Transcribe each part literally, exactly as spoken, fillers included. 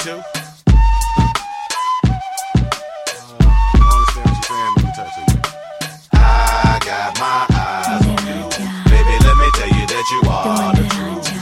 too? I got my eyes on you. Baby, let me tell you that you are the truth.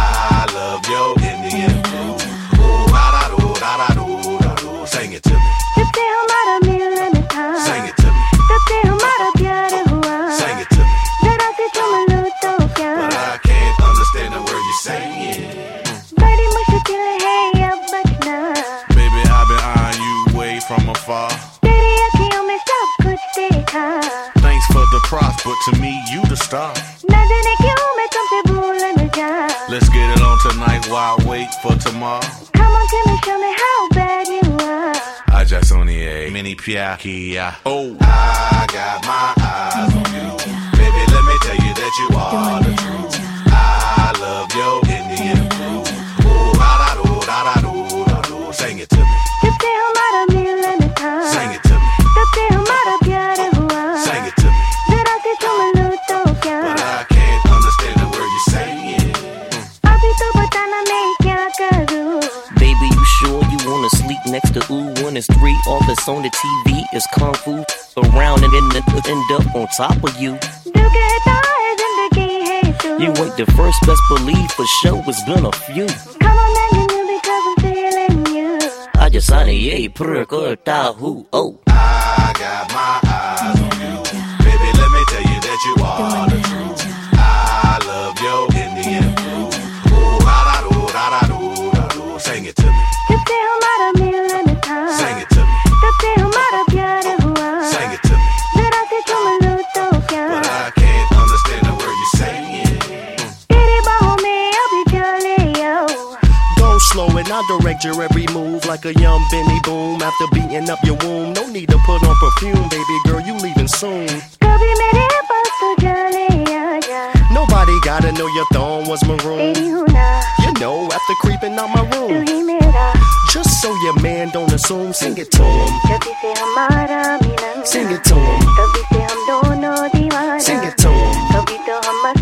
I love your Indian food. Ooh, da-da-doo, da-da-doo, da-doo. Sing it to me. तुझसे हमारा मिलन था. Sing it to me. तुझसे हमारा प्यार हुआ. Sing it to me. जरा से चुम लूं तो क्या? But I can't understand the word you're saying. बड़ी मुश्किल है अब बचना. Baby, I've been eyeing you way from afar. तेरी अखियों में सब कुछ देखा. Thanks for the props, but to me, you the star. न जाने क्यों मैं तुमसे भूल न जा. Let's get it on tonight while I wait for tomorrow. Come on, tell me, show me how bad you are. I just only a mini Pia. Oh, I got my eyes on you. Baby, let me tell you that you are the truth. I love your Indian food. Ooh, da-da-doo, da-da-doo, da-doo. Sing it to me. तुझसे हमारा मिलन था. Sing it to me. तुझसे हमारा प्यार हुआ. Sing it to me. जरा से चुम लूं तो क्या? But I can't understand the word you're saying. अभी तो बताना मैं क्या करूं. Baby, you sure you wanna sleep next to ooh? One is three, all that's on the T V is kung fu. Around and then it end up on top of you. तू कहता है जिंदगी है तू. You ain't the first, best believe for sure it's been a few. Come on, man, you because I'm feeling you. I just signed a yay, purr, who, oh. I got my eyes on you. Baby, let me tell you that you are the truth. I love your Indian food. Ooh, da-da-doo, da-da-doo, da-doo. Sing it to me. तुझसे हमारा मिलन था. Sing it to me. तुझसे हमारा प्यार हुआ. Sing it to me. जरा से चुम लूं तो क्या? But I can't understand the word you're saying. तेरी बाहों में अभी चले आओ. Go slow and I'll direct your every move like a young Benny Boom. After beating up your womb, no need to put on perfume, baby girl, you leaving soon. कभी मेरे पास तो चले आजा. Nobody gotta know your thong was maroon. तेरी हूँ ना. You know, after creeping out my तू room. ही मेरा. Just so your man don't assume, sing it to him. जब से हमारा मिलन. Sing it to him. तभी से हम दोनों दीवाना. Sing it to him. कभी तो हम